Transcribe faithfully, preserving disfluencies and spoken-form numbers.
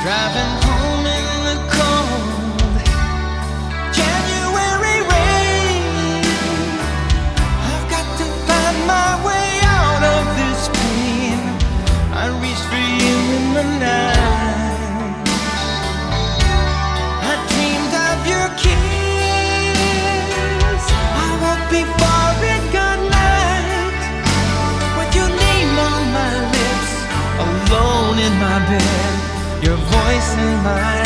Driving home in the cold January rain. I've got to find my way out of this pain. I reach for you in the night. I dreamed of your kiss. I woke before it got light, with your name on my lips, alone in my bed, your voice in my